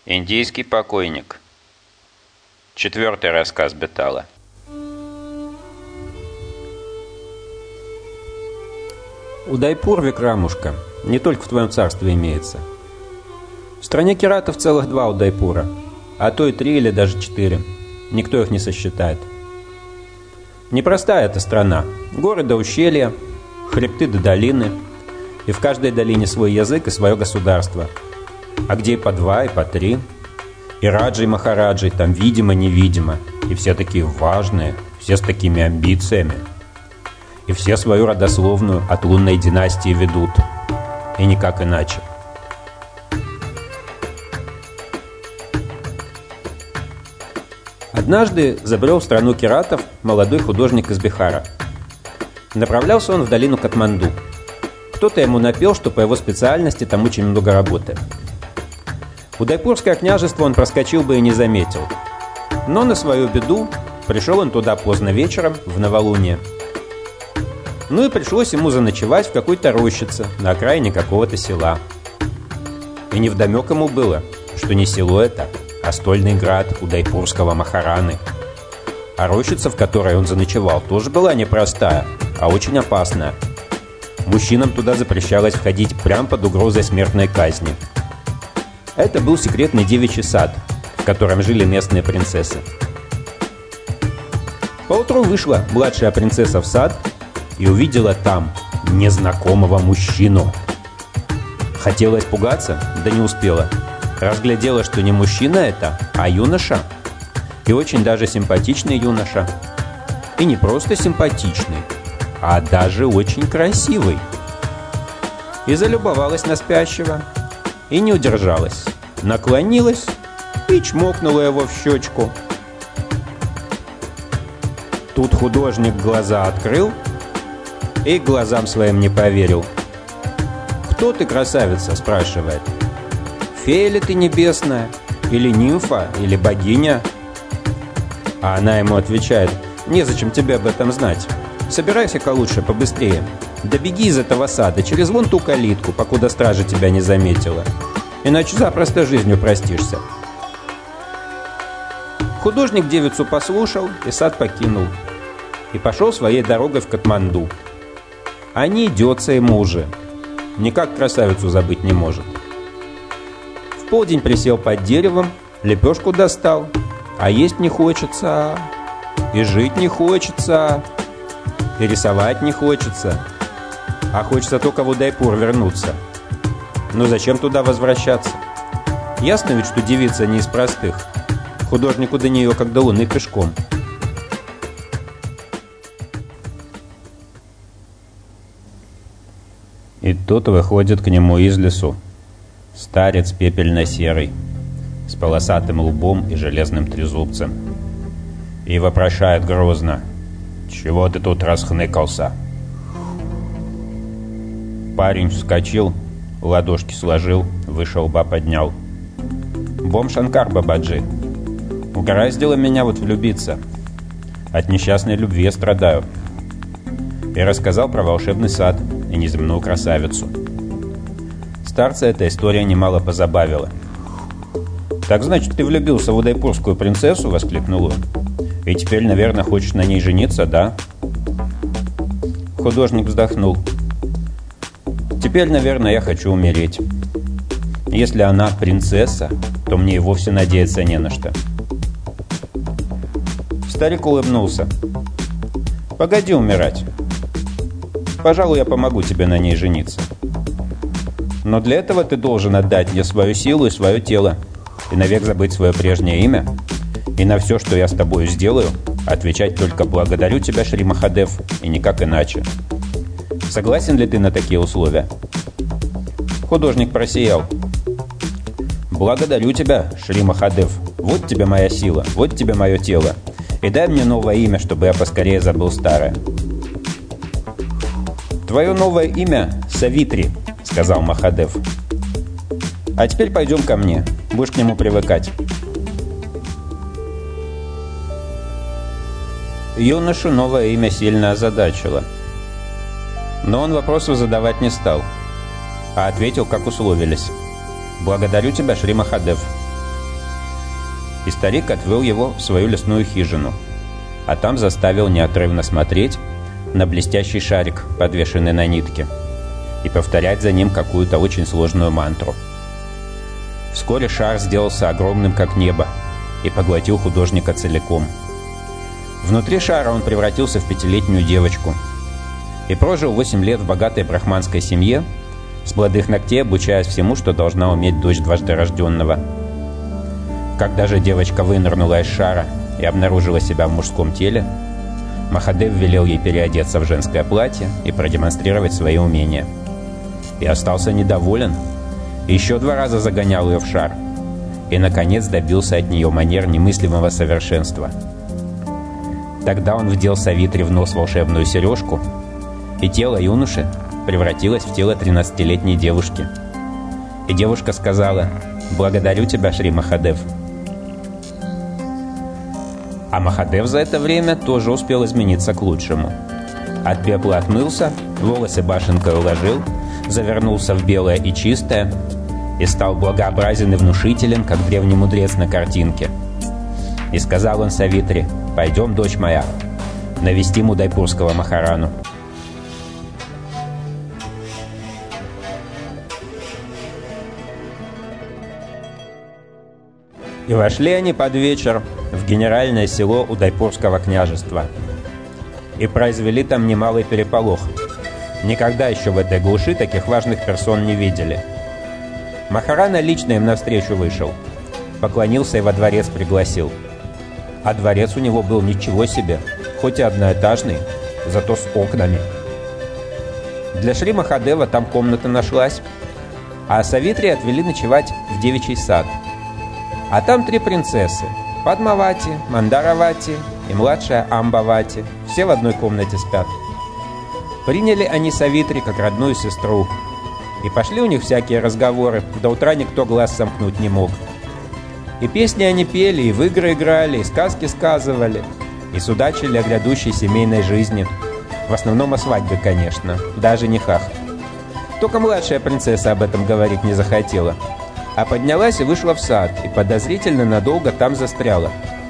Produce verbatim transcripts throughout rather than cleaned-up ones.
Индийский покойник. Четвертый рассказ Бетала. Удайпур, Викрамушка, не только в твоем царстве имеется. В стране киратов целых два Удайпура, а то и три или даже четыре. Никто их не сосчитает. Непростая эта страна. Горы до ущелья, хребты до долины, и в каждой долине свой язык и свое государство. А где и по два, и по три. И раджи, и махараджи, там видимо-невидимо. И все такие важные, все с такими амбициями. И все свою родословную от лунной династии ведут. И никак иначе. Однажды забрел в страну киратов молодой художник из Бихара. Направлялся он в долину Катманду. Кто-то ему напел, что по его специальности там очень много работы. Удайпурское княжество он проскочил бы и не заметил. Но на свою беду пришел он туда поздно вечером, в новолуние. Ну и пришлось ему заночевать в какой-то рощице на окраине какого-то села. И невдомек ему было, что не село это, а стольный град удайпурского Махараны. А рощица, в которой он заночевал, тоже была непростая, а очень опасная. Мужчинам туда запрещалось входить прямо под угрозой смертной казни. Это был секретный девичий сад, в котором жили местные принцессы. Поутру вышла младшая принцесса в сад и увидела там незнакомого мужчину. Хотела испугаться, да не успела. Разглядела, что не мужчина это, а юноша. И очень даже симпатичный юноша. И не просто симпатичный, а даже очень красивый. И залюбовалась на спящего. И не удержалась. Наклонилась и чмокнула его в щечку. Тут художник глаза открыл и глазам своим не поверил. «Кто ты, красавица?» – спрашивает. «Фея ли ты небесная? Или нимфа? Или богиня?» А она ему отвечает: «Незачем тебе об этом знать. Собирайся-ка лучше побыстрее. Да беги из этого сада через вон ту калитку, покуда стража тебя не заметила. Иначе запросто жизнью простишься». Художник девицу послушал и сад покинул. И пошел своей дорогой в Катманду. А не идется ему уже. Никак красавицу забыть не может. В полдень присел под деревом, лепешку достал. А есть не хочется, и жить не хочется, и рисовать не хочется. А хочется только в Удайпур вернуться. Но зачем туда возвращаться? Ясно ведь, что девица не из простых. Художнику до нее как до луны пешком. И тут выходит к нему из лесу старец пепельно-серый, с полосатым лбом и железным трезубцем, и вопрошает грозно: «Чего ты тут расхныкался?» Парень вскочил, ладошки сложил, выше лба поднял. «Бом Шанкар Бабаджи, угораздило меня вот влюбиться. От несчастной любви я страдаю». И рассказал про волшебный сад и неземную красавицу. Старца эта история немало позабавила. «Так значит, ты влюбился в удайпурскую принцессу?» — воскликнул он. «И теперь, наверное, хочешь на ней жениться, да?» Художник вздохнул. «Теперь, наверное, я хочу умереть. Если она принцесса, то мне и вовсе надеяться не на что». Старик улыбнулся. «Погоди умирать. Пожалуй, я помогу тебе на ней жениться. Но для этого ты должен отдать мне свою силу и свое тело, и навек забыть свое прежнее имя, и на все, что я с тобой сделаю, отвечать только «благодарю тебя, Шри Махадев», и никак иначе. Согласен ли ты на такие условия?» Художник просиял. «Благодарю тебя, Шри Махадев. Вот тебе моя сила, вот тебе мое тело. И дай мне новое имя, чтобы я поскорее забыл старое». «Твое новое имя — Савитри», — сказал Махадев. «А теперь пойдем ко мне. Будешь к нему привыкать». Юношу новое имя сильно озадачило. Но он вопросов задавать не стал, а ответил, как условились: «Благодарю тебя, Шри Махадев». и старик отвел его в свою лесную хижину, а там заставил неотрывно смотреть на блестящий шарик, подвешенный на нитке, и повторять за ним какую-то очень сложную мантру. Вскоре шар сделался огромным, как небо, и поглотил художника целиком. Внутри шара он превратился в пятилетнюю девочку и прожил восемь лет в богатой брахманской семье, с молодых ногтей обучаясь всему, что должна уметь дочь дважды рожденного. Когда же девочка вынырнула из шара и обнаружила себя в мужском теле, Махадев велел ей переодеться в женское платье и продемонстрировать свои умения. И остался недоволен, и еще два раза загонял ее в шар, и, наконец, добился от нее манер немыслимого совершенства. Тогда он вдел Савитри в нос волшебную сережку, и тело юноши превратилось в тело тринадцатилетней девушки. И девушка сказала: «Благодарю тебя, Шри Махадев». А Махадев за это время тоже успел измениться к лучшему. От пепла отмылся, волосы башенкой уложил, завернулся в белое и чистое и стал благообразен и внушителен, как древний мудрец на картинке. И сказал он Савитри: «Пойдем, дочь моя, навестим удайпурского Махарану». И вошли они под вечер в генеральное село Удайпурского княжества и произвели там немалый переполох. Никогда еще в этой глуши таких важных персон не видели. Махарана лично им навстречу вышел, поклонился и во дворец пригласил. А дворец у него был ничего себе, хоть и одноэтажный, зато с окнами. Для Шри Махадева там комната нашлась, а Савитри отвели ночевать в девичий сад. А там три принцессы – Падмавати, Мандаравати и младшая Амбавати. Все в одной комнате спят. Приняли они Савитри как родную сестру. И пошли у них всякие разговоры, до утра никто глаз сомкнуть не мог. И песни они пели, и в игры играли, и сказки сказывали, и судачили о грядущей семейной жизни. В основном о свадьбе, конечно, да о женихах. Только младшая принцесса об этом говорить не захотела, а поднялась и вышла в сад, и подозрительно надолго там застряла.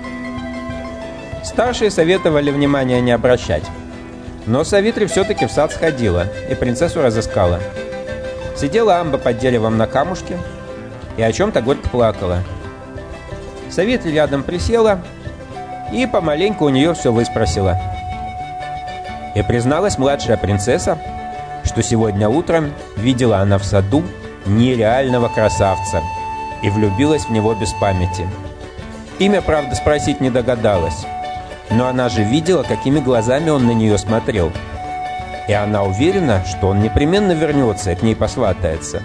Старшие советовали внимания не обращать. Но Савитри все-таки в сад сходила и принцессу разыскала. Сидела Амба под деревом на камушке и о чем-то горько плакала. Савитри рядом присела и помаленьку у нее все выспросила. И призналась младшая принцесса, что сегодня утром видела она в саду нереального красавца и влюбилась в него без памяти. Имя, правда, спросить не догадалась, но она же видела, какими глазами он на нее смотрел. И она уверена, что он непременно вернется и к ней посватается.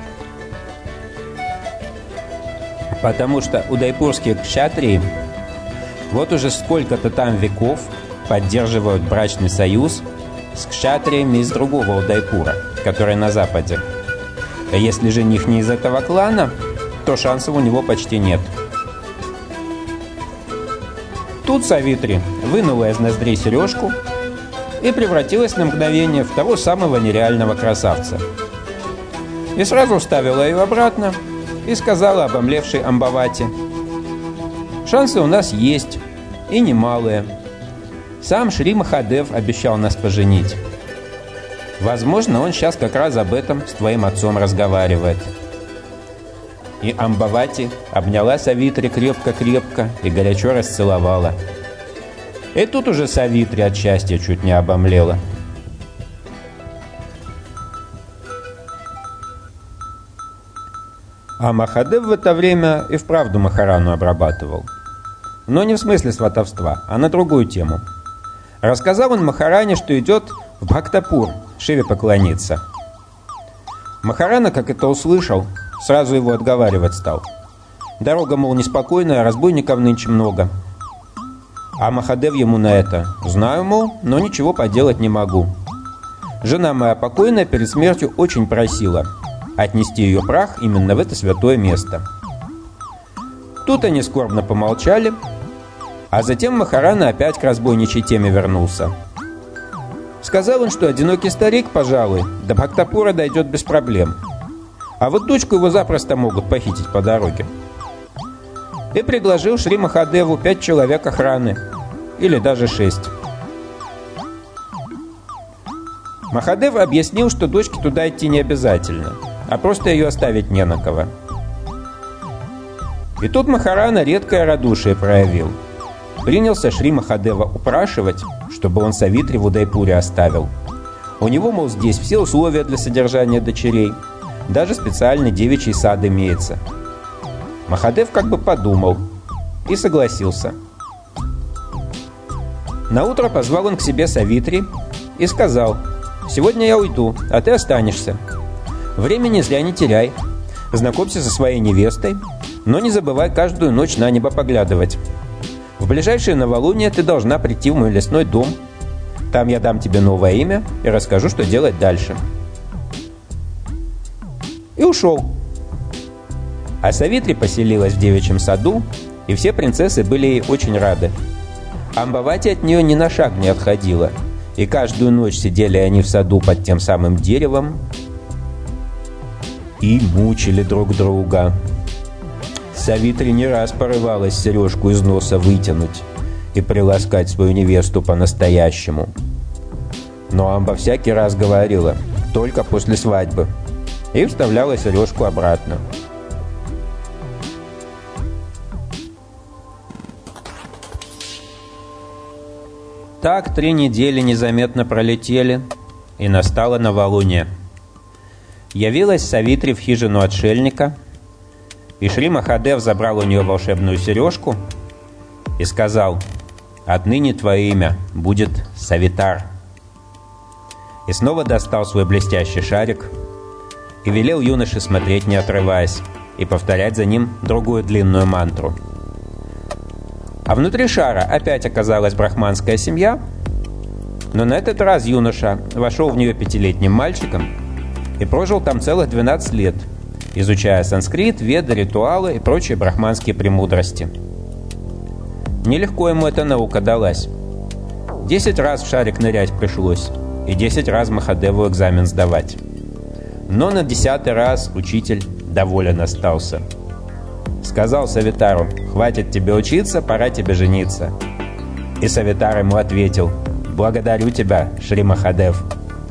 Потому что удайпурские кшатрии вот уже сколько-то там веков поддерживают брачный союз с кшатриями из другого Удайпура, который на западе. А если жених не из этого клана, то шансов у него почти нет. Тут Савитри вынула из ноздрей сережку и превратилась на мгновение в того самого нереального красавца. И сразу вставила ее обратно и сказала обомлевшей Амбавати: «Шансы у нас есть, и немалые. Сам Шри Махадев обещал нас поженить. Возможно, он сейчас как раз об этом с твоим отцом разговаривает». И Амбавати обняла Савитри крепко-крепко и горячо расцеловала. И тут уже Савитри от счастья чуть не обомлела. А Махадев в это время и вправду Махарану обрабатывал. Но не в смысле сватовства, а на другую тему. Рассказал он Махаране, что идет в Бхактапур Шиве поклониться. Махарана, как это услышал, сразу его отговаривать стал. Дорога, мол, неспокойная, разбойников нынче много. А Махадев ему на это: «Знаю, мол, но ничего поделать не могу. Жена моя покойная перед смертью очень просила отнести ее прах именно в это святое место». Тут они скорбно помолчали, а затем Махарана опять к разбойничьей теме вернулся. Сказал он, что одинокий старик, пожалуй, до Бхактапура дойдет без проблем, а вот дочку его запросто могут похитить по дороге. и предложил Шри Махадеву пять человек охраны, или даже шесть. Махадев объяснил, что дочке туда идти не обязательно, а просто ее оставить не на кого. И тут Махарана редкое радушие проявил. Принялся Шри Махадева упрашивать, чтобы он Савитри в Удайпуре оставил. У него, мол, здесь все условия для содержания дочерей, даже специальный девичий сад имеется. Махадев как бы подумал и согласился. Наутро позвал он к себе Савитри и сказал: «Сегодня я уйду, а ты останешься. Времени зря не теряй. Знакомься со своей невестой, но не забывай каждую ночь на небо поглядывать. В ближайшее новолуние ты должна прийти в мой лесной дом. Там я дам тебе новое имя и расскажу, что делать дальше». И ушел. А Савитри поселилась в девичьем саду, и все принцессы были ей очень рады. Амбавати от нее ни на шаг не отходила, и каждую ночь сидели они в саду под тем самым деревом и мучили друг друга. Савитри не раз порывалась сережку из носа вытянуть и приласкать свою невесту по-настоящему. Но Амба всякий раз говорила: «Только после свадьбы», и вставляла сережку обратно. Так три недели незаметно пролетели, и настало новолуние. Явилась Савитри в хижину отшельника, и Шри Махадев забрал у нее волшебную сережку и сказал: «Отныне твое имя будет Савитар». И снова достал свой блестящий шарик и велел юноше смотреть, не отрываясь, и повторять за ним другую длинную мантру. А внутри шара опять оказалась брахманская семья, но на этот раз юноша вошел в нее пятилетним мальчиком и прожил там целых двенадцать лет, изучая санскрит, веды, ритуалы и прочие брахманские премудрости. Нелегко ему эта наука далась. Десять раз в шарик нырять пришлось, и десять раз Махадеву экзамен сдавать. Но на десятый раз учитель доволен остался. Сказал Савитару: «Хватит тебе учиться, пора тебе жениться». И Савитар ему ответил: «Благодарю тебя, Шри Махадев».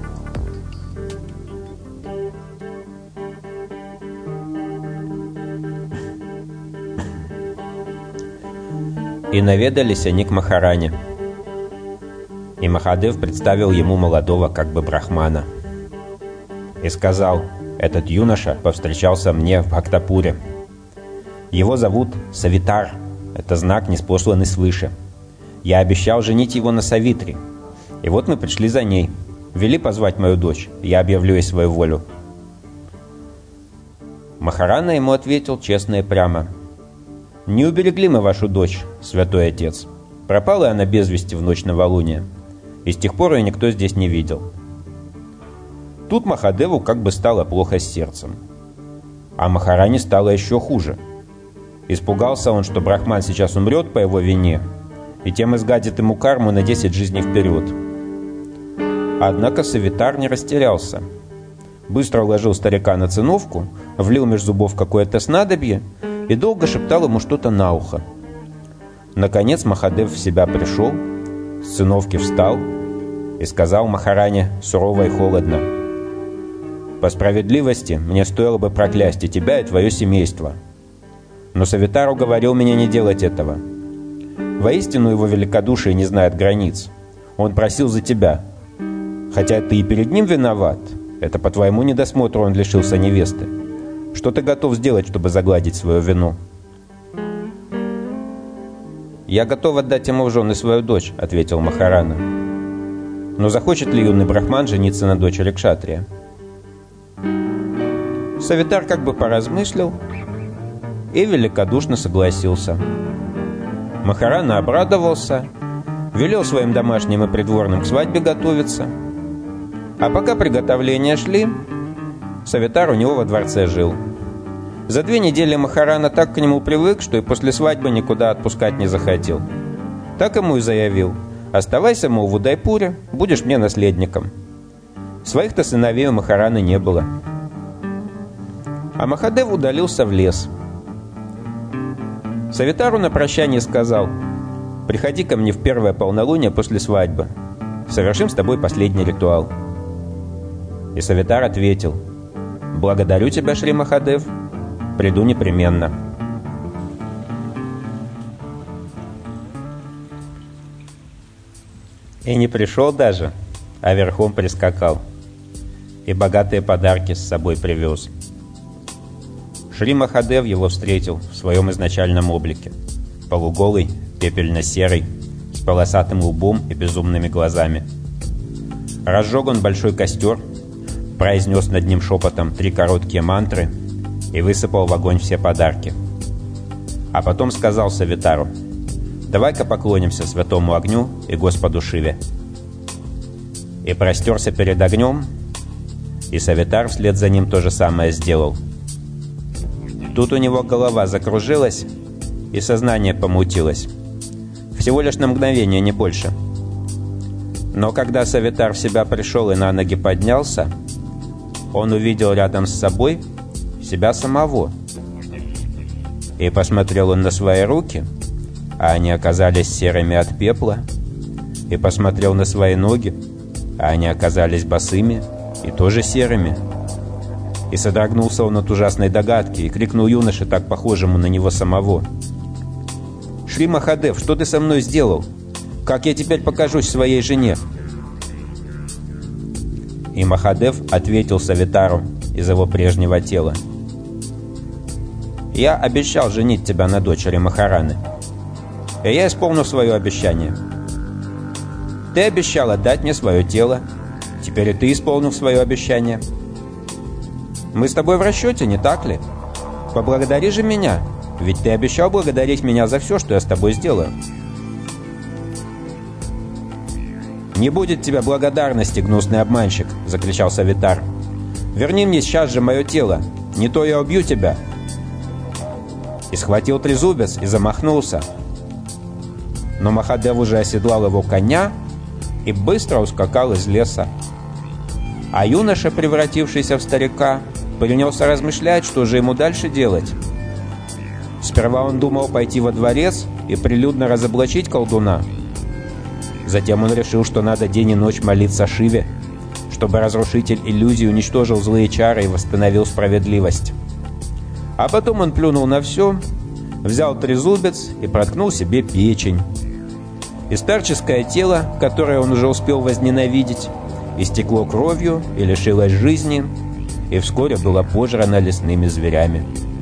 И наведались они к Махаране. И Махадев представил ему молодого как бы брахмана. И сказал: «Этот юноша повстречался мне в Бхактапуре. Его зовут Савитар, это знак, ниспосланный свыше. Я обещал женить его на Савитри. И вот мы пришли за ней. Вели позвать мою дочь, я объявлю ей свою волю». Махарана ему ответил честно и прямо: «Не уберегли мы вашу дочь, святой отец. Пропала она без вести в ночь новолуния, и с тех пор ее никто здесь не видел». Тут Махадеву как бы стало плохо с сердцем. А Махаране стало еще хуже. Испугался он, что брахман сейчас умрет по его вине, и тем изгадит ему карму на десять жизней вперед. Однако Савитар не растерялся. Быстро уложил старика на циновку, влил меж зубов какое-то снадобье и долго шептал ему что-то на ухо. Наконец Махадев в себя пришел, с циновки встал и сказал Махаране сурово и холодно: «По справедливости мне стоило бы проклясть и тебя, и твое семейство. Но Савитар уговорил меня не делать этого. Воистину его великодушие не знает границ. Он просил за тебя. Хотя ты и перед ним виноват, это по твоему недосмотру он лишился невесты. Что ты готов сделать, чтобы загладить свою вину?» «Я готов отдать ему в жены свою дочь», — ответил Махарана. «Но захочет ли юный брахман жениться на дочери кшатрия?» Савитар как бы поразмыслил и великодушно согласился. Махарана обрадовался, велел своим домашним и придворным к свадьбе готовиться. А пока приготовления шли, Савитар у него во дворце жил. За две недели Махарана так к нему привык, что и после свадьбы никуда отпускать не захотел. Так ему и заявил: «Оставайся, мол, в Удайпуре, будешь мне наследником». Своих-то сыновей у Махараны не было. А Махадев удалился в лес. Савитару на прощание сказал: «Приходи ко мне в первое полнолуние после свадьбы. Совершим с тобой последний ритуал». И Савитар ответил: «Благодарю тебя, Шри Махадев. Приду непременно». И не пришел даже, а верхом прискакал. И богатые подарки с собой привез. Шри Махадев его встретил в своем изначальном облике. Полуголый, пепельно-серый, с полосатым лбом и безумными глазами. Разжег он большой костер, произнес над ним шепотом три короткие мантры и высыпал в огонь все подарки. А потом сказал Савитару: «Давай-ка поклонимся святому огню и Господу Шиве». И простерся перед огнем, и Савитар вслед за ним то же самое сделал. Тут у него голова закружилась, и сознание помутилось. Всего лишь на мгновение, не больше. Но когда Савитар в себя пришел и на ноги поднялся, он увидел рядом с собой себя самого. И посмотрел он на свои руки, а они оказались серыми от пепла, и посмотрел на свои ноги, а они оказались босыми и тоже серыми. И содрогнулся он от ужасной догадки и крикнул юноше, так похожему на него самого: «Шри Махадев, что ты со мной сделал? Как я теперь покажусь своей жене?» И Махадев ответил Савитару из его прежнего тела: «Я обещал женить тебя на дочери Махараны, и я исполнил свое обещание. Ты обещал отдать мне свое тело, теперь и ты исполнил свое обещание. Мы с тобой в расчете, не так ли? Поблагодари же меня, ведь ты обещал благодарить меня за все, что я с тобой сделаю». «Не будет тебе благодарности, гнусный обманщик!» — закричал Савитар. «Верни мне сейчас же мое тело, не то я убью тебя!» И схватил трезубец и замахнулся. Но Махадев уже оседлал его коня и быстро ускакал из леса. А юноша, превратившийся в старика, принялся размышлять, что же ему дальше делать. Сперва он думал пойти во дворец и прилюдно разоблачить колдуна. Затем он решил, что надо день и ночь молиться Шиве, чтобы разрушитель иллюзий уничтожил злые чары и восстановил справедливость. А потом он плюнул на все, взял трезубец и проткнул себе печень. И старческое тело, которое он уже успел возненавидеть, истекло кровью и лишилось жизни, и вскоре было пожрано лесными зверями.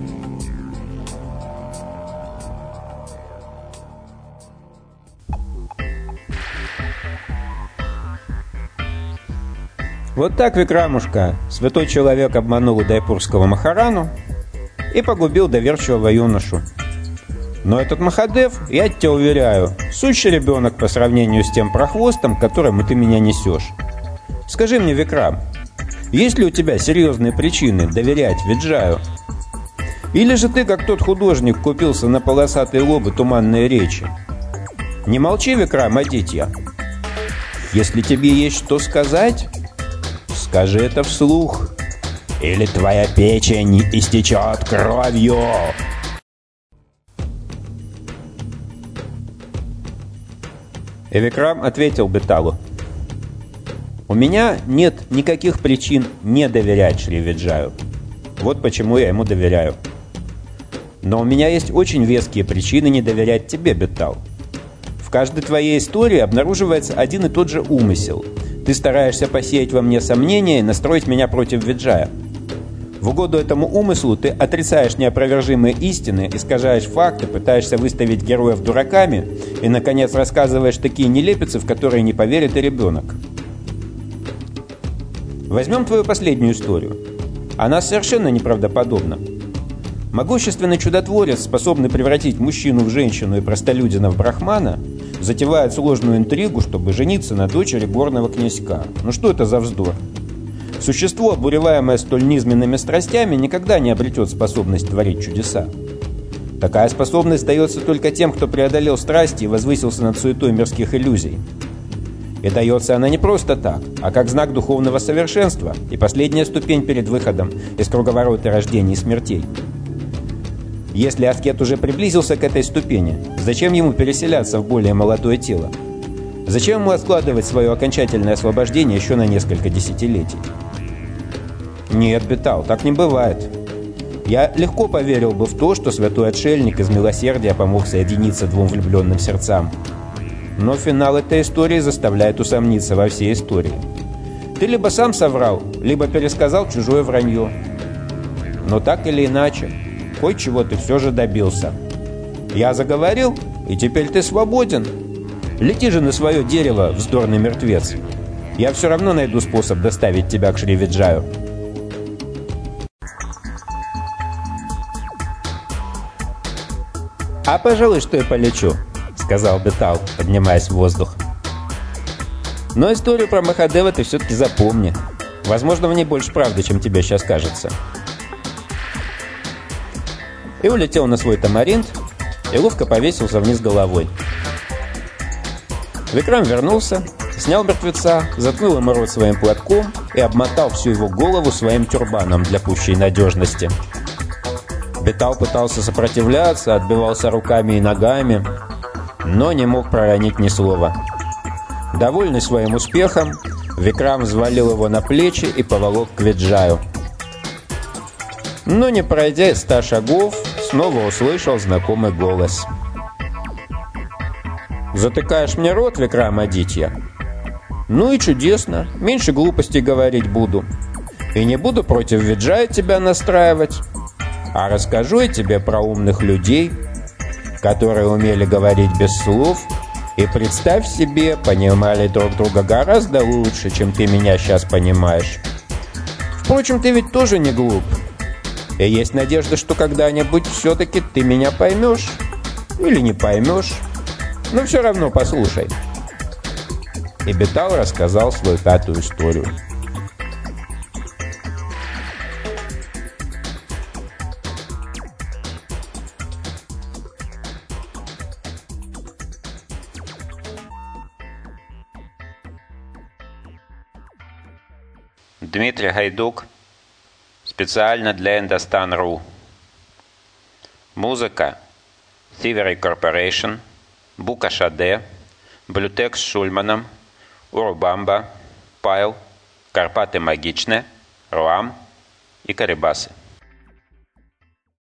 Вот так, Викрамушка, святой человек обманул удайпурского Махарану и погубил доверчивого юношу. Но этот Махадев, я тебя уверяю, сущий ребенок по сравнению с тем прохвостом, которому ты меня несешь. Скажи мне, Викрам, есть ли у тебя серьезные причины доверять Виджаю? Или же ты, как тот художник, купился на полосатые лобы туманные речи? Не молчи, Викрам, Адитья. Если тебе есть что сказать, скажи это вслух, или твоя печень истечет кровью. И Викрам ответил Беталу: «У меня нет никаких причин не доверять Шри Виджаю. Вот почему я ему доверяю. Но у меня есть очень веские причины не доверять тебе, Бетал. В каждой твоей истории обнаруживается один и тот же умысел. Ты стараешься посеять во мне сомнения и настроить меня против Виджая. В угоду этому умыслу ты отрицаешь неопровержимые истины, искажаешь факты, пытаешься выставить героев дураками и, наконец, рассказываешь такие нелепицы, в которые не поверит и ребенок. Возьмем твою последнюю историю. Она совершенно неправдоподобна. Могущественный чудотворец, способный превратить мужчину в женщину и простолюдина в брахмана, затевает сложную интригу, чтобы жениться на дочери горного князька. Ну что это за вздор? Существо, обуреваемое столь низменными страстями, никогда не обретет способность творить чудеса. Такая способность дается только тем, кто преодолел страсти и возвысился над суетой мирских иллюзий. И дается она не просто так, а как знак духовного совершенства и последняя ступень перед выходом из круговорота рождений и смертей. Если аскет уже приблизился к этой ступени, зачем ему переселяться в более молодое тело? Зачем ему откладывать свое окончательное освобождение еще на несколько десятилетий? Нет, Бетал, так не бывает. Я легко поверил бы в то, что святой отшельник из милосердия помог соединиться двум влюбленным сердцам. Но финал этой истории заставляет усомниться во всей истории. Ты либо сам соврал, либо пересказал чужое вранье. Но так или иначе, кое-чего ты все же добился. Я заговорил, и теперь ты свободен. Лети же на свое дерево, вздорный мертвец. Я все равно найду способ доставить тебя к Шри-Виджаю. «А пожалуй, что я полечу», — сказал Бетал, поднимаясь в воздух. «Но историю про Махадева ты все-таки запомни. Возможно, в ней больше правды, чем тебе сейчас кажется». И улетел на свой тамаринт, и ловко повесился вниз головой. Викрам вернулся, снял мертвеца, заткнул ему рот своим платком и обмотал всю его голову своим тюрбаном для пущей надежности. Бетал пытался сопротивляться, отбивался руками и ногами, но не мог проронить ни слова. Довольный своим успехом, Викрам взвалил его на плечи и поволок к Виджаю. Но не пройдя ста шагов, снова услышал знакомый голос. «Затыкаешь мне рот, Викрамадитья? Ну и чудесно, меньше глупостей говорить буду. И не буду против Виджая тебя настраивать. А расскажу я тебе про умных людей, которые умели говорить без слов, и, представь себе, понимали друг друга гораздо лучше, чем ты меня сейчас понимаешь. Впрочем, ты ведь тоже не глуп. И есть надежда, что когда-нибудь все-таки ты меня поймешь. Или не поймешь. Но все равно послушай». И Бетал рассказал свою пятую историю. Дмитрий Гайдук. Специально для Индостан точка ру. Музыка Thievery Corporation, Бука Шаде, Блютек с Шульманом, Урубамба, Пайл, Карпаты Магичне, Руам и Карибасы.